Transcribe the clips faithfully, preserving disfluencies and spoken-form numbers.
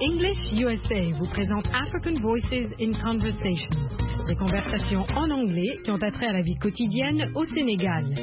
English U S A vous présente African Voices in Conversation, des conversations en anglais qui ont attrait à la vie quotidienne au Sénégal.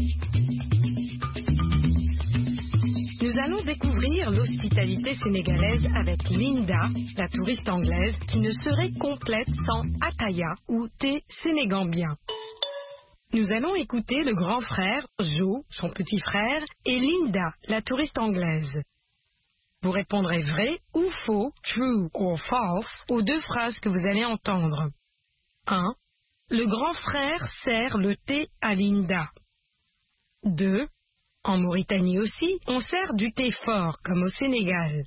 Nous allons découvrir l'hospitalité sénégalaise avec Linda, la touriste anglaise, qui ne serait complète sans ataya ou thé sénégambien. Nous allons écouter le grand frère, Joe, son petit frère, et Linda, la touriste anglaise. Vous répondrez vrai ou faux, true or false, aux deux phrases que vous allez entendre. un. Le grand frère sert le thé à Linda. deux. En Mauritanie aussi, on sert du thé fort, comme au Sénégal.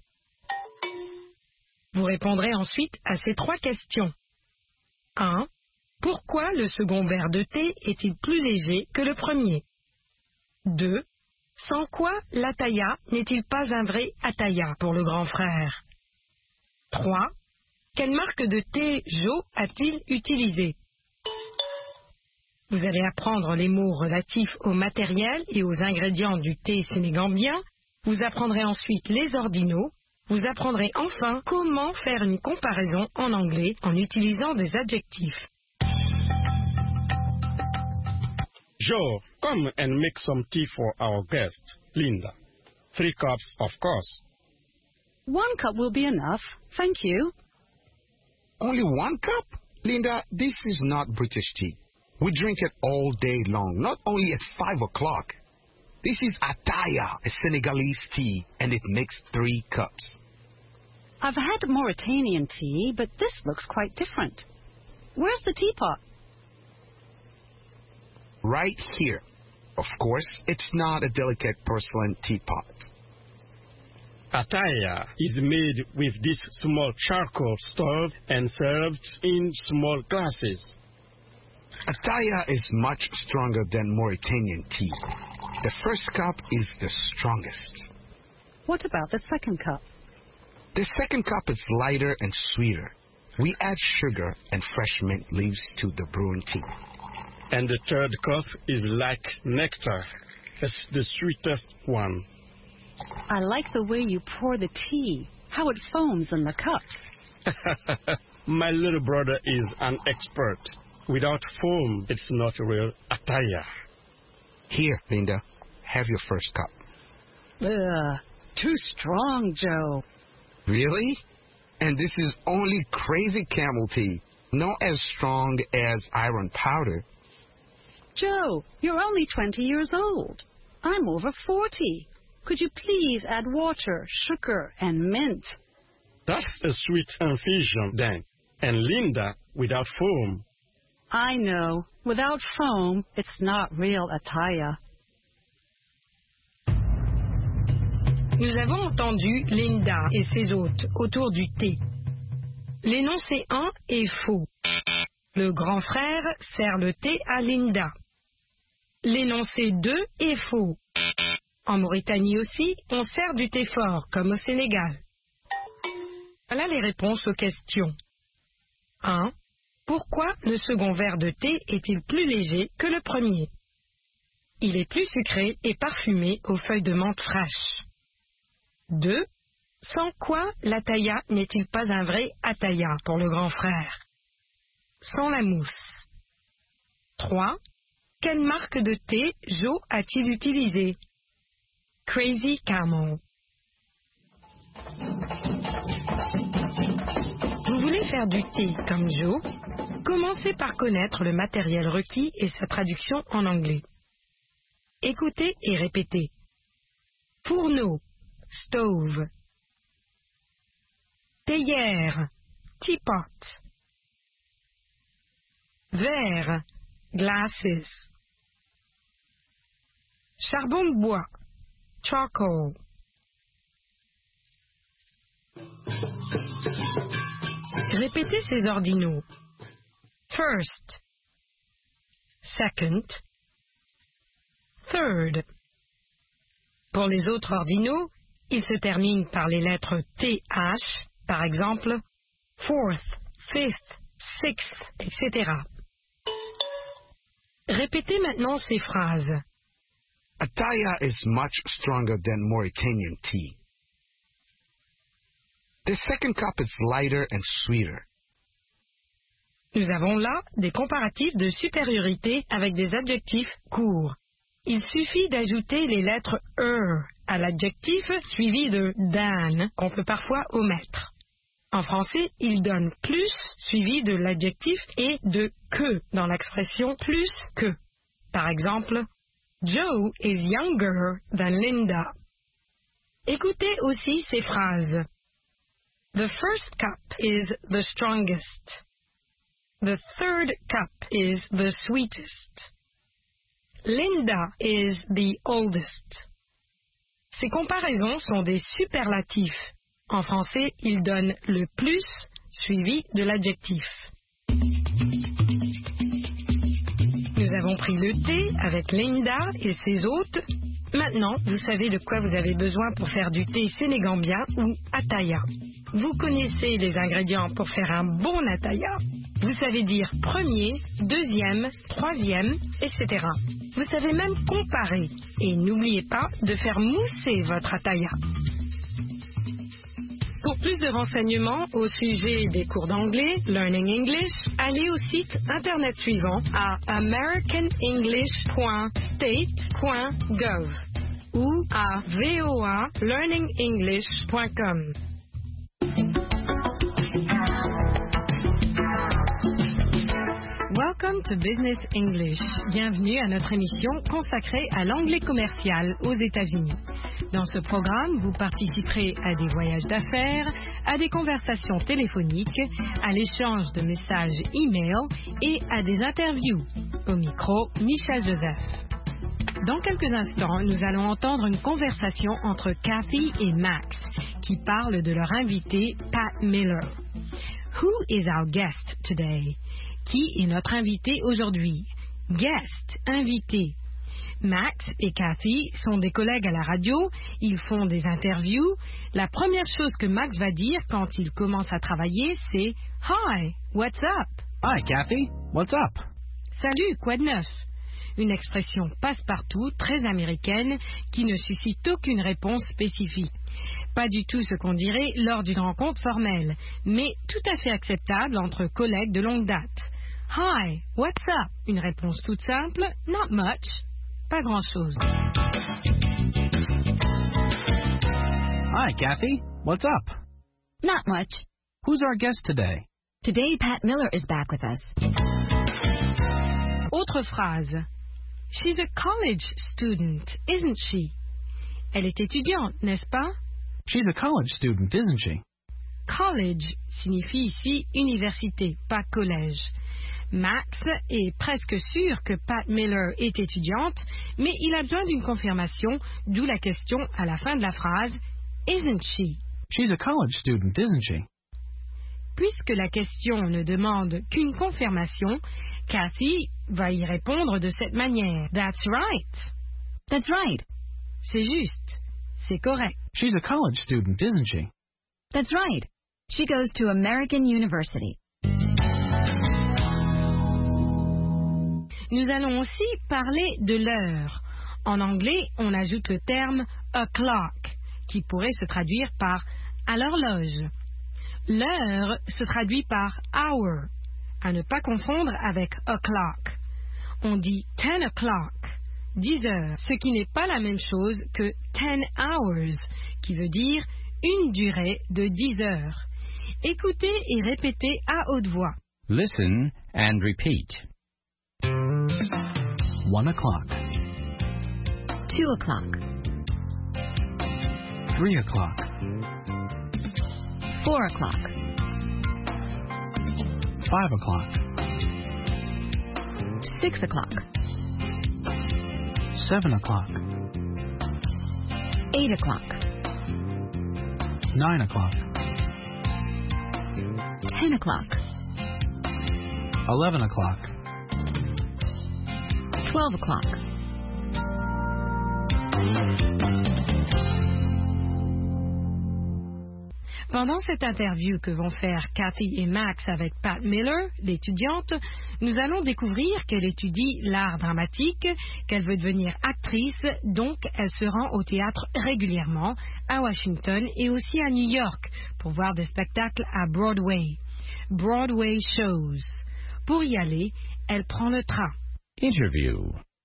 Vous répondrez ensuite à ces trois questions. un. Pourquoi le second verre de thé est-il plus léger que le premier? deux. Sans quoi l'ataya n'est-il pas un vrai ataya pour le grand frère? trois. Quelle marque de thé Joe a-t-il utilisé? Vous allez apprendre les mots relatifs au matériel et aux ingrédients du thé sénégambien. Vous apprendrez ensuite les ordinaux. Vous apprendrez enfin comment faire une comparaison en anglais en utilisant des adjectifs. Joe, come and make some tea for our guest, Linda. Three cups, of course. One cup will be enough. Thank you. Only one cup? Linda, this is not British tea. We drink it all day long, not only at five o'clock. This is ataya, a Senegalese tea, and it makes three cups. I've had Mauritanian tea, but this looks quite different. Where's the teapot? Right here. Of course, it's not a delicate porcelain teapot. Ataya is made with this small charcoal stove and served in small glasses. Ataya is much stronger than Mauritanian tea. The first cup is the strongest. What about the second cup? The second cup is lighter and sweeter. We add sugar and fresh mint leaves to the brewing tea. And the third cup is like nectar. It's the sweetest one. I like the way you pour the tea, how it foams in the cups. My little brother is an expert. Without foam, it's not real ataya. Here, Linda, have your first cup. Ugh, too strong, Joe. Really? And this is only crazy camel tea, not as strong as iron powder. Joe, you're only twenty years old. I'm over forty. Could you please add water, sugar, and mint? That's a sweet infusion, then. And Linda, without foam. I know. Without foam, it's not real ataya. Nous avons entendu Linda et ses hôtes autour du thé. L'énoncé un est faux. Le grand frère sert le thé à Linda. L'énoncé deux est faux. En Mauritanie aussi, on sert du thé fort, comme au Sénégal. Voilà les réponses aux questions. un. Pourquoi le second verre de thé est-il plus léger que le premier? Il est plus sucré et parfumé aux feuilles de menthe fraîches. deux. Sans quoi l'ataya n'est-il pas un vrai ataya pour le grand frère? Sans la mousse. trois. Quelle marque de thé Joe a-t-il utilisé? Crazy Camel. Vous voulez faire du thé comme Joe? Commencez par connaître le matériel requis et sa traduction en anglais. Écoutez et répétez. Fourneau, stove. Théière, teapot. Verre, glasses. Charbon de bois, charcoal. Répétez ces ordinaux. First, second, third. Pour les autres ordinaux, ils se terminent par les lettres T H, par exemple, fourth, fifth, sixth, et cetera. Répétez maintenant ces phrases. Ataya is much stronger than Mauritanian tea. The second cup is lighter and sweeter. Nous avons là des comparatifs de supériorité avec des adjectifs courts. Il suffit d'ajouter les lettres er à l'adjectif suivi de than qu'on peut parfois omettre. En français, il donne plus suivi de l'adjectif et de que dans l'expression plus que. Par exemple, Joe is younger than Linda. Écoutez aussi ces phrases. The first cup is the strongest. The third cup is the sweetest. Linda is the oldest. Ces comparaisons sont des superlatifs. En français, ils donnent le plus suivi de l'adjectif. Nous avons pris le thé avec Linda et ses hôtes. Maintenant, vous savez de quoi vous avez besoin pour faire du thé sénégambien ou attaya. Vous connaissez les ingrédients pour faire un bon attaya. Vous savez dire premier, deuxième, troisième, et cetera. Vous savez même comparer. Et n'oubliez pas de faire mousser votre attaya. Pour plus de renseignements au sujet des cours d'anglais, Learning English, allez au site internet suivant à american english point state point gov ou à voa learning english point com. Welcome to Business English. Bienvenue à notre émission consacrée à l'anglais commercial aux États-Unis. Dans ce programme, vous participerez à des voyages d'affaires, à des conversations téléphoniques, à l'échange de messages e-mail et à des interviews. Au micro, Michel Joseph. Dans quelques instants, nous allons entendre une conversation entre Kathy et Max qui parlent de leur invité Pat Miller. Who is our guest today? Qui est notre invité aujourd'hui? Guest, invité. Max et Kathy sont des collègues à la radio, ils font des interviews. La première chose que Max va dire quand il commence à travailler, c'est « Hi, what's up? » Hi, Kathy. What's up? Salut, quoi de neuf? Une expression passe-partout, très américaine, qui ne suscite aucune réponse spécifique. Pas du tout ce qu'on dirait lors d'une rencontre formelle, mais tout à fait acceptable entre collègues de longue date. « Hi, what's up? » Une réponse toute simple, « Not much. » Pas grand-chose. Hi, Kathy. What's up? Not much. Who's our guest today? Today, Pat Miller is back with us. Autre phrase. She's a college student, isn't she? Elle est étudiante, n'est-ce pas? She's a college student, isn't she? College signifie ici université, pas collège. Max est presque sûr que Pat Miller est étudiante, mais il a besoin d'une confirmation, d'où la question à la fin de la phrase « Isn't she? » She's a college student, isn't she? Puisque la question ne demande qu'une confirmation, Kathy va y répondre de cette manière. « That's right. » That's right. C'est juste. C'est correct. She's a college student, isn't she? That's right. She goes to American University. Nous allons aussi parler de l'heure. En anglais, on ajoute le terme « o'clock » qui pourrait se traduire par « à l'horloge ». L'heure se traduit par « hour », à ne pas confondre avec « o'clock ». On dit « ten o'clock », dix heures, ce qui n'est pas la même chose que « ten hours », qui veut dire une durée de dix heures. Écoutez et répétez à haute voix. Listen and repeat. One o'clock. Two o'clock. Three o'clock. Four o'clock. Five o'clock. Six o'clock. Seven o'clock. Eight o'clock. Nine o'clock. Ten o'clock. Eleven o'clock. Twelve o'clock. Pendant cette interview que vont faire Kathy et Max avec Pat Miller, l'étudiante, nous allons découvrir qu'elle étudie l'art dramatique, qu'elle veut devenir actrice, donc elle se rend au théâtre régulièrement, à Washington et aussi à New York, pour voir des spectacles à Broadway. Broadway shows. Pour y aller, elle prend le train. Interview.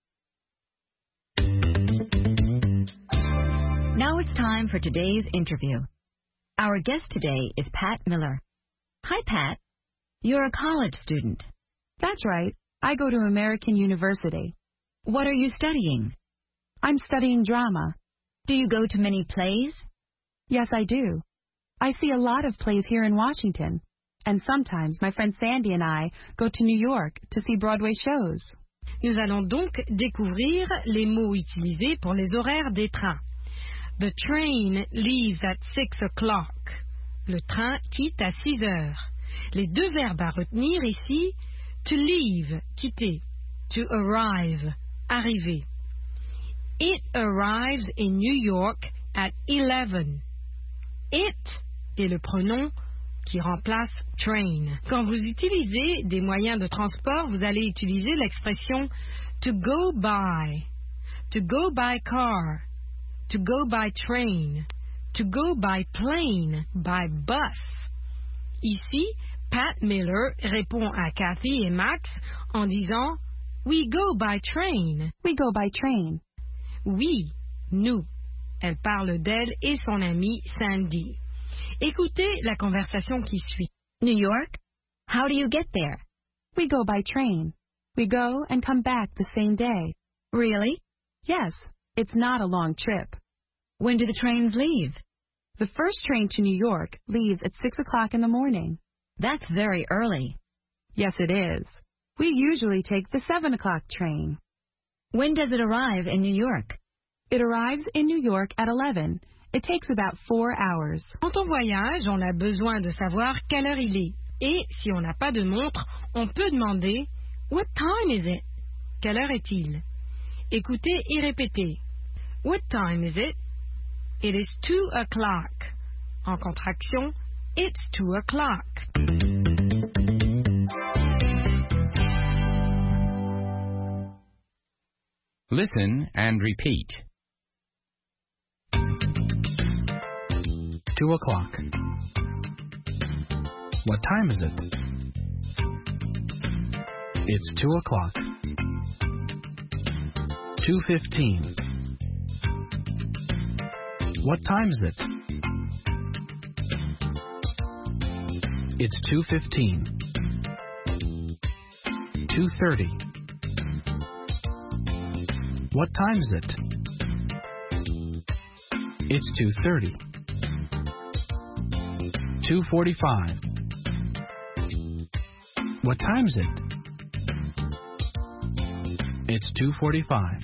Now it's time for today's interview. Our guest today is Pat Miller. Hi, Pat. You're a college student. That's right. I go to American University. What are you studying? I'm studying drama. Do you go to many plays? Yes, I do. I see a lot of plays here in Washington. And sometimes my friend Sandy and I go to New York to see Broadway shows. Nous allons donc découvrir les mots utilisés pour les horaires des trains. The train leaves at six o'clock. Le train quitte à six heures. Les deux verbes à retenir ici, to leave, quitter, to arrive, arriver. It arrives in New York at eleven. It est le pronom qui remplace train. Quand vous utilisez des moyens de transport, vous allez utiliser l'expression to go by, to go by car, to go by train, to go by plane, by bus. Ici, Pat Miller répond à Kathy et Max en disant We go by train. We go by train. Oui, nous. Elle parle d'elle et son amie Sandy. Écoutez la conversation qui suit. New York? How do you get there? We go by train. We go and come back the same day. Really? Yes. It's not a long trip. When do the trains leave? The first train to New York leaves at six o'clock in the morning. That's very early. Yes, it is. We usually take the seven o'clock train. When does it arrive in New York? It arrives in New York at eleven. It takes about four hours. Quand on voyage, on a besoin de savoir quelle heure il est. Et si on n'a pas de montre, on peut demander What time is it? Quelle heure est-il? Écoutez et répétez. What time is it? It is two o'clock. En contraction, it's two o'clock. Listen and repeat. Two o'clock. What time is it? It's two o'clock. Two fifteen. What time is it? It's two fifteen. Two thirty. What time is it? It's two thirty. Two forty-five. What time is it? It's two forty-five.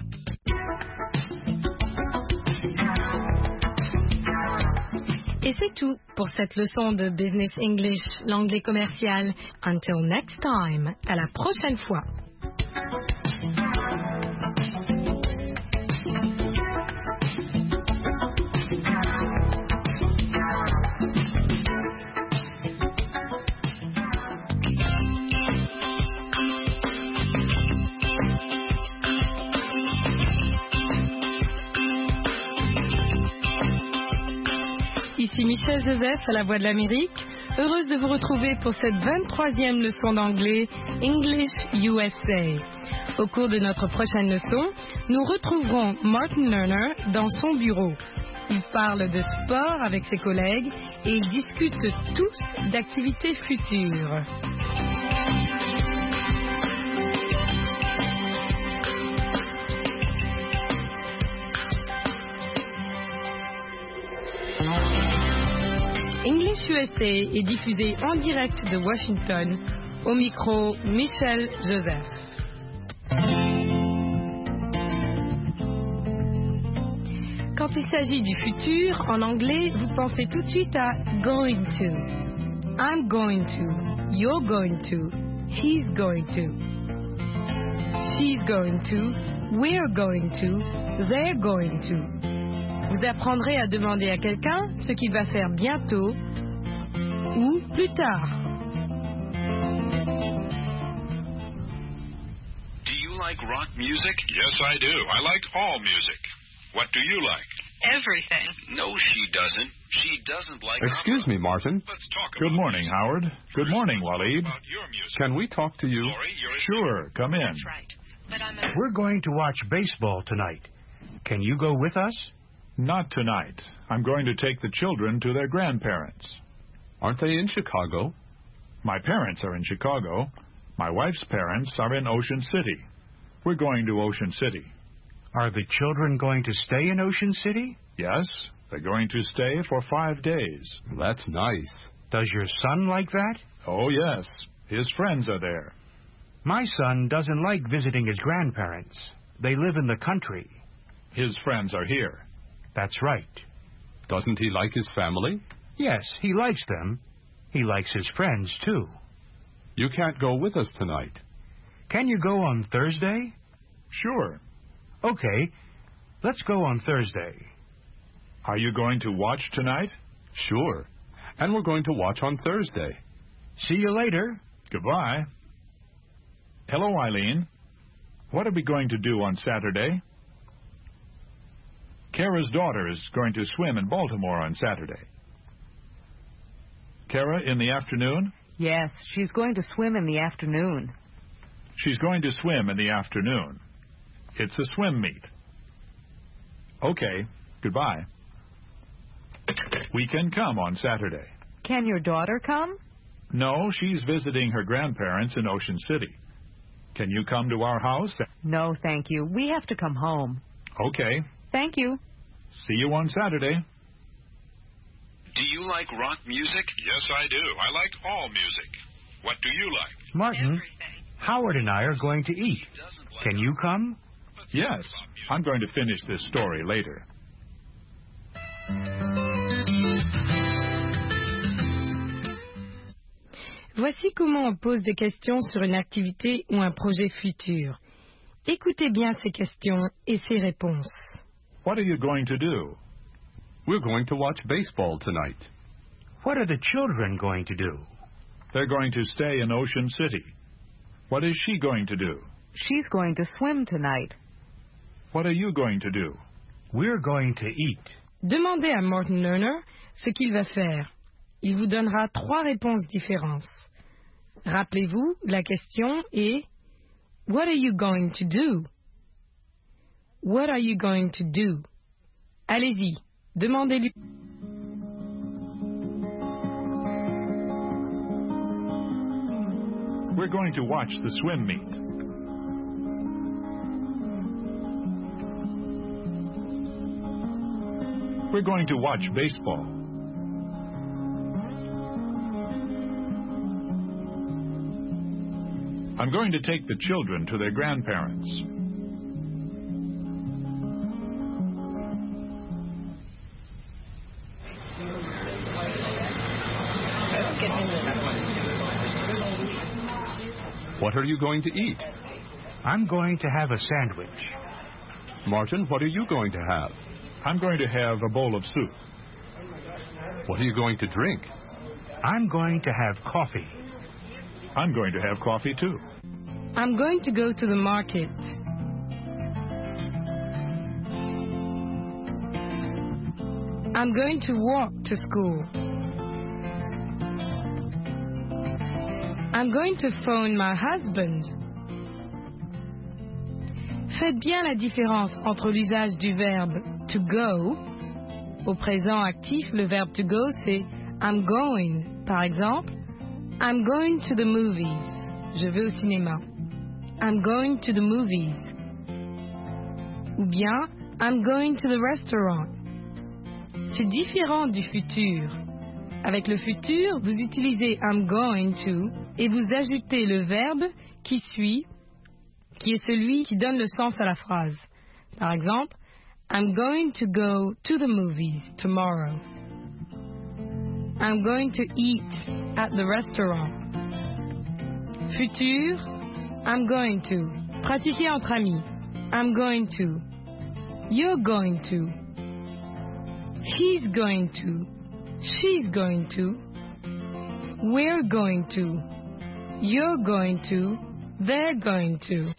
Et c'est tout pour cette leçon de Business English, l'anglais commercial. Until next time, à la prochaine fois. Ici Michel Joseph à la Voix de l'Amérique, heureuse de vous retrouver pour cette vingt-troisième leçon d'anglais English U S A. Au cours de notre prochaine leçon, nous retrouverons Martin Lerner dans son bureau. Il parle de sport avec ses collègues et ils discutent tous d'activités futures. English U S A est diffusé en direct de Washington, au micro Michel Joseph. Quand il s'agit du futur, en anglais, vous pensez tout de suite à going to. I'm going to, you're going to, he's going to, she's going to, we're going to, they're going to. Vous apprendrez à demander à quelqu'un ce qu'il va faire bientôt ou plus tard. Do you like rock music? Yes, I do. I like all music. What do you like? Everything. No, she doesn't. She doesn't like Excuse opera. me, Martin. Let's talk Good about morning, music. Howard. Good morning, Let's talk Waleed. about your music. Can we talk to you? Lori, you're a- Sure, come in. That's right. But I'm a... We're going to watch baseball tonight. Can you go with us? Not tonight. I'm going to take the children to their grandparents. Aren't they in Chicago? My parents are in Chicago. My wife's parents are in Ocean City. We're going to Ocean City. Are the children going to stay in Ocean City? Yes, they're going to stay for five days. That's nice. Does your son like that? Oh, yes. His friends are there. My son doesn't like visiting his grandparents. They live in the country. His friends are here. That's right. Doesn't he like his family? Yes, he likes them. He likes his friends, too. You can't go with us tonight. Can you go on Thursday? Sure. Okay, let's go on Thursday. Are you going to watch tonight? Sure. And we're going to watch on Thursday. See you later. Goodbye. Hello, Eileen. What are we going to do on Saturday? Kara's daughter is going to swim in Baltimore on Saturday. Kara, in the afternoon? Yes, she's going to swim in the afternoon. She's going to swim in the afternoon. It's a swim meet. Okay, goodbye. We can come on Saturday. Can your daughter come? No, she's visiting her grandparents in Ocean City. Can you come to our house? No, thank you. We have to come home. Okay. Thank you. See you on Saturday. Do you like rock music? Yes, I do. I like all music. What do you like? Martin, Everything. Howard and I are going to eat. Can you come? Yes, I'm going to finish this story later. Voici comment on pose des questions sur une activité ou un projet futur. Écoutez bien ces questions et ces réponses. What are you going to do? We're going to watch baseball tonight. What are the children going to do? They're going to stay in Ocean City. What is she going to do? She's going to swim tonight. What are you going to do? We're going to eat. Demandez à Martin Lerner ce qu'il va faire. Il vous donnera trois réponses différentes. Rappelez-vous, la question est What are you going to do? What are you going to do? Allez-y, demandez-lui. We're going to watch the swim meet. We're going to watch baseball. I'm going to take the children to their grandparents. What are you going to eat? I'm going to have a sandwich. Martin, what are you going to have? I'm going to have a bowl of soup. What are you going to drink? I'm going to have coffee. I'm going to have coffee, too. I'm going to go to the market. I'm going to walk to school. I'm going to phone my husband. Faites bien la différence entre l'usage du verbe to go. Au présent actif, le verbe to go, c'est I'm going. Par exemple, I'm going to the movies. Je vais au cinéma. I'm going to the movies. Ou bien, I'm going to the restaurant. C'est différent du futur. Avec le futur, vous utilisez I'm going to et vous ajoutez le verbe qui suit, qui est celui qui donne le sens à la phrase. Par exemple, I'm going to go to the movies tomorrow. I'm going to eat at the restaurant. Futur, I'm going to. Pratiquez entre amis. I'm going to. You're going to. He's going to. She's going to. we're going to, you're going to, they're going to.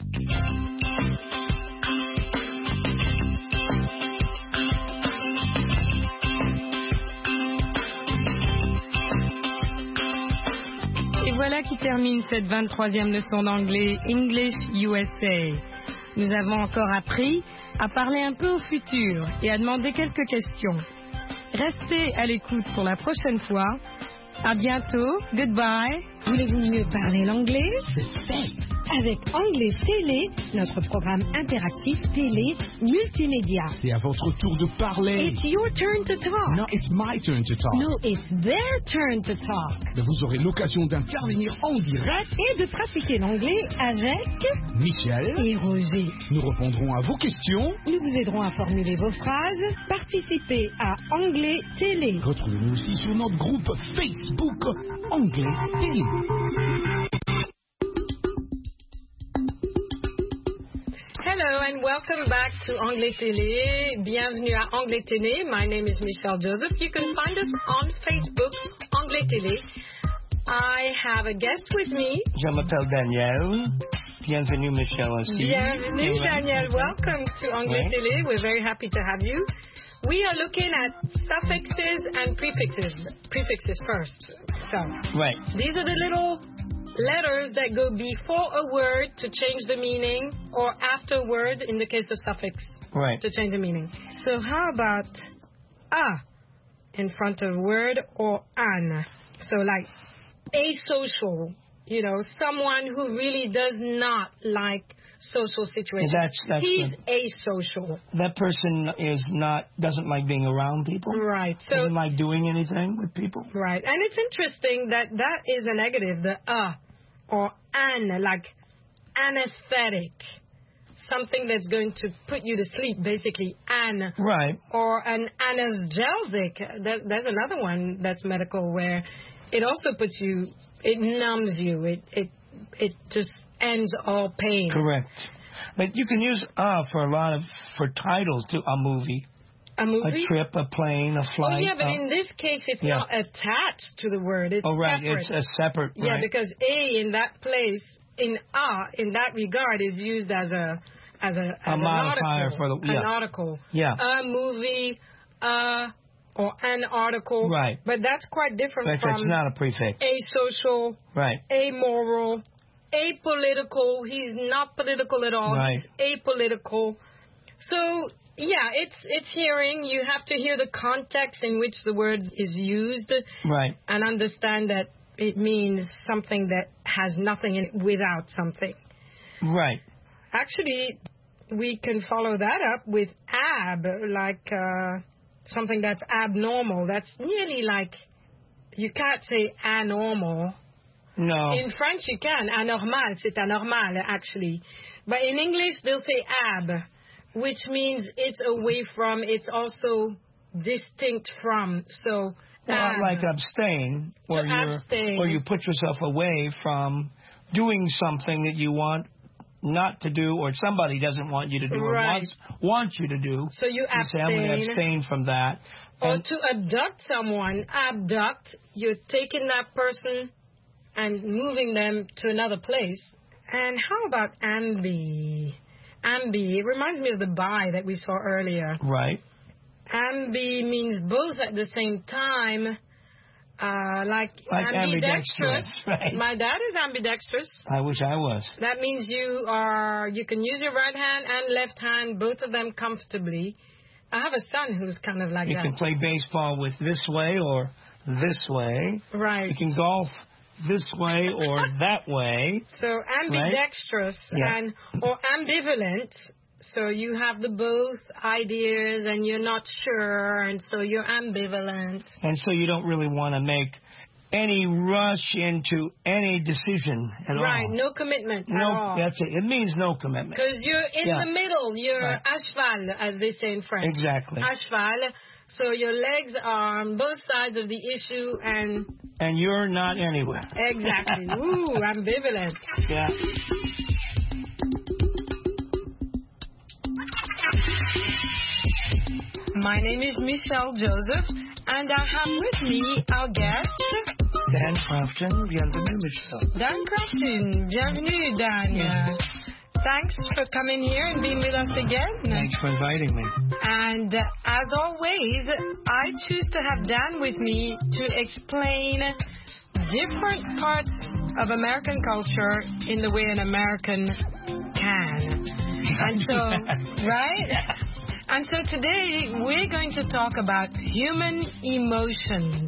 Et voilà qui termine cette vingt-troisième leçon d'anglais English U S A. Nous avons encore appris à parler un peu au futur et à demander quelques questions. Restez à l'écoute pour la prochaine fois. À bientôt. Goodbye. Voulez-vous mieux parler l'anglais? C'est fait. Avec Anglais Télé, notre programme interactif télé multimédia. C'est à votre tour de parler. It's your turn to talk. No, it's my turn to talk. No, it's their turn to talk. Vous aurez l'occasion d'intervenir en direct et de pratiquer l'anglais avec Michel et Roger. Nous répondrons à vos questions. Nous vous aiderons à formuler vos phrases. Participez à Anglais Télé. Retrouvez-nous aussi sur notre groupe Facebook Anglais Télé. Hello and welcome back to Anglais Télé. Bienvenue à Anglais Télé. My name is Michelle Joseph. You can find us on Facebook, Anglais Télé. I have a guest with me. Je m'appelle Daniel. Bienvenue, Michelle aussi. Bienvenue, Daniel. Welcome to Anglais Oui. Télé. We're very happy to have you. We are looking at suffixes and prefixes. Prefixes first. So, right. These are the little letters that go before a word to change the meaning, or after a word in the case of suffix right. to change the meaning. So how about a in front of word or an? So like asocial, you know, someone who really does not like social situations. That's, that's He's good. asocial. That person is not doesn't like being around people. Right. So doesn't like doing anything with people. Right. And it's interesting that that is a negative, the uh or an, like anesthetic. Something that's going to put you to sleep, basically, an. Right. Or an analgesic. That, that's another one that's medical, where it also puts you, it numbs you. It it it just ends all pain. Correct. But you can use uh for a lot of, for titles to a movie. A movie? A trip, a plane, a flight. Oh, yeah, but uh, in this case, it's yeah. not attached to the word. It's oh, right. separate. It's a separate, Yeah, right. because a in that place, in a, in that regard, is used as a as a, as a an modifier article, for the, yeah. an article. Yeah. A movie, uh, or an article. Right. But that's quite different But from it's not a prefix. asocial, Right. amoral, apolitical. He's not political at all. Right. He's apolitical. So, yeah, it's it's hearing. You have to hear the context in which the word is used. Right. And understand that it means something that has nothing in it without something. Right. Actually, we can follow that up with ab, like uh, something that's abnormal. That's nearly like, you can't say anormal. No. In French, you can. Anormal, c'est anormal, actually. But in English, they'll say ab, which means it's away from, it's also distinct from. So, Well, ab. like abstain, To where you abstain. where you put yourself away from doing something that you want not to do, or somebody doesn't want you to do, or Right. wants wants you to do. So you say, I'm going to abstain. abstain from that. Or And- to abduct someone, abduct, you're taking that person and moving them to another place. And how about ambi? Ambi, it reminds me of the bi that we saw earlier. Right. Ambi means both at the same time, uh, like, Like ambidextrous. ambidextrous, right. My dad is ambidextrous. I wish I was. That means you are, you can use your right hand and left hand, both of them comfortably. I have a son who's kind of like You that. can play baseball with this way or this way. Right. You can golf this way or that way. So ambidextrous Yeah. and or ambivalent. So you have the both ideas and you're not sure, and so you're ambivalent. And so you don't really want to make any rush into any decision at Right, all. no commitment at No, all. that's it. It means no commitment. Because you're in Yeah. the middle. You're Right. à cheval, as they say in French. Exactly. À cheval. So your legs are on both sides of the issue, and And you're not anywhere. exactly. Ooh, ambivalent. Yeah. My name is Michelle Joseph, and I have with me our guest, Dan Crofton. Bienvenue, Michelle. Dan Crofton. Bienvenue, Dan. Yeah. Thanks for coming here and being with us again. Thanks for inviting me. And uh, as always, I choose to have Dan with me to explain different parts of American culture in the way an American can. And so, right? And so today we're going to talk about human emotions.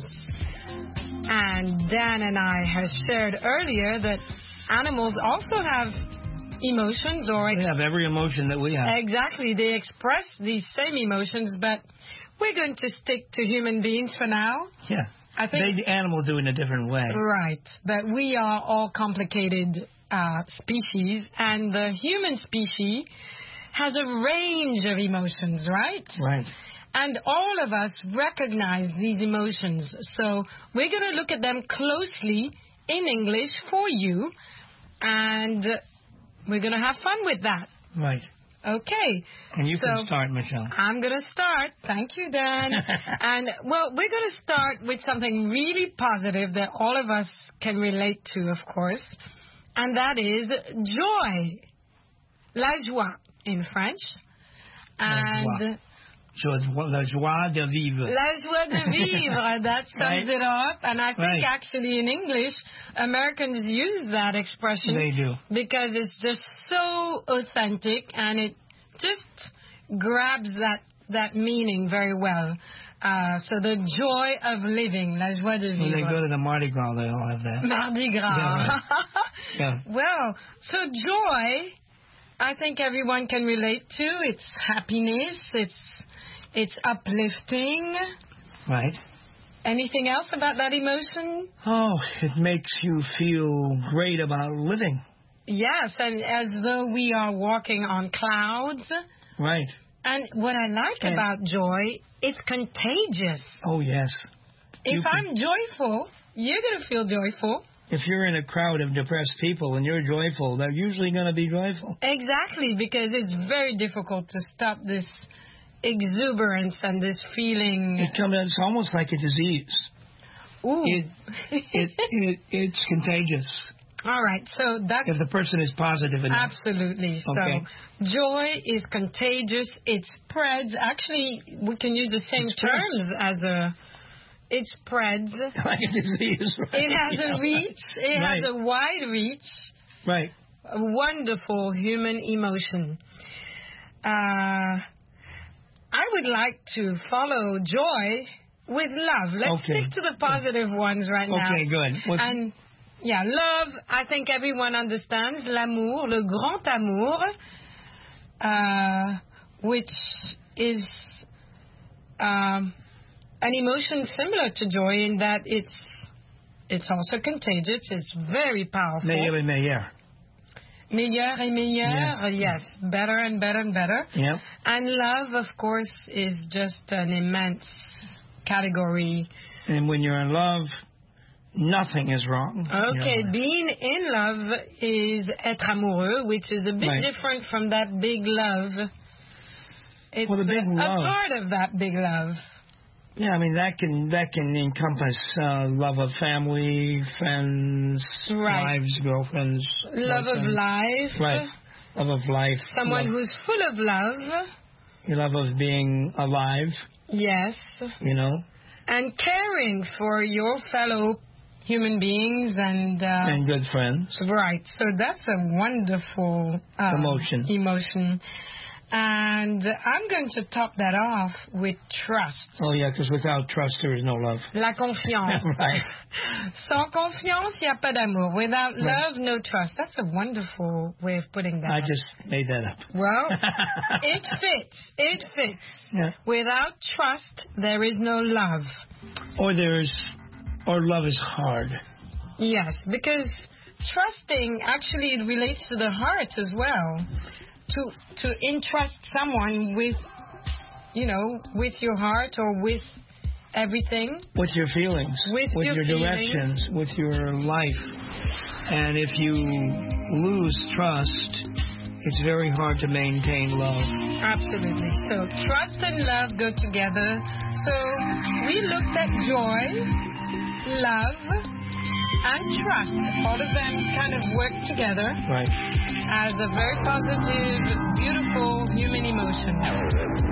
And Dan and I have shared earlier that animals also have emotions, or They have every emotion that we have. exactly, they express these same emotions, but we're going to stick to human beings for now. Yeah. I think they, the animal do it in a different way. Right, but we are all complicated uh, species, and the human species has a range of emotions, right? Right. And all of us recognize these emotions. So we're going to look at them closely in English for you, and we're going to have fun with that. Right. Okay. And you so can start, Michelle. I'm going to start. Thank you, Dan. And, well, we're going to start with something really positive that all of us can relate to, of course, and that is joy. La joie in French. And La joie de vivre. La joie de vivre, that sums Right. it up. And I think Right. actually in English, Americans use that expression. They do. Because it's just so authentic and it just grabs that, that meaning very well. Uh, so the joy of living, la joie de vivre. When they go to the Mardi Gras, they all have that. Mardi Gras. Yeah, right. Yeah. Well, so joy, I think everyone can relate to. It's happiness. It's it's uplifting. Right. Anything else about that emotion? Oh, it makes you feel great about living. Yes, and as though we are walking on clouds. Right. And what I like And- about joy, it's contagious. Oh, yes. If You can- I'm joyful, you're going to feel joyful. If you're in a crowd of depressed people and you're joyful, they're usually going to be joyful. Exactly, because it's very difficult to stop this exuberance and this feeling. It comes. It's almost like a disease. Ooh. It, it, it, it's contagious. All right, so that's If the person is positive enough. absolutely so. Okay. Joy is contagious. It spreads. Actually, we can use the same It spreads. terms as a. It spreads. Like a disease, right? It has Yeah. a reach. It Right. has a wide reach. Right. A wonderful human emotion. Uh, I would like to follow joy with love. Let's Okay. stick to the positive ones right now. Okay, good. What- And yeah, love, I think everyone understands. L'amour, le grand amour, uh, which is um, an emotion similar to joy in that it's it's also contagious. It's very powerful. Meilleur et meilleur. Meilleur et meilleur, yes, better and better and better. Yep. And love, of course, is just an immense category. And when you're in love, nothing is wrong. Okay, You know. being in love is être amoureux, which is a bit Right. different from that big love. It's Well, the big a, love- a part of that big love. Yeah, I mean that can that can encompass uh, love of family, friends, Right. wives, girlfriends, Love of boyfriends. life. Right. Love of life. Someone love, who's full of love. love of being alive. Yes. You know, And caring for your fellow human beings and uh, and good friends. right. So that's a wonderful uh, Emotion. Emotion. And I'm going to top that off with trust. Oh yeah, because without trust there is no love. La confiance. Right. Sans confiance, il n'y a pas d'amour. Without Right. love, no trust. That's a wonderful way of putting that. I just made that up. Well, it fits. It fits. Yeah. Without trust, there is no love. Or there's, or love is hard. Yes, because trusting actually it relates to the heart as well. To to entrust someone with, you know, with your heart or with everything. With your feelings. With with your your feelings. directions. With your life. And if you lose trust, it's very hard to maintain love. Absolutely. So trust and love go together. So we looked at joy, love, and trust. All of them kind of work together. Right. As a very positive, beautiful human emotion.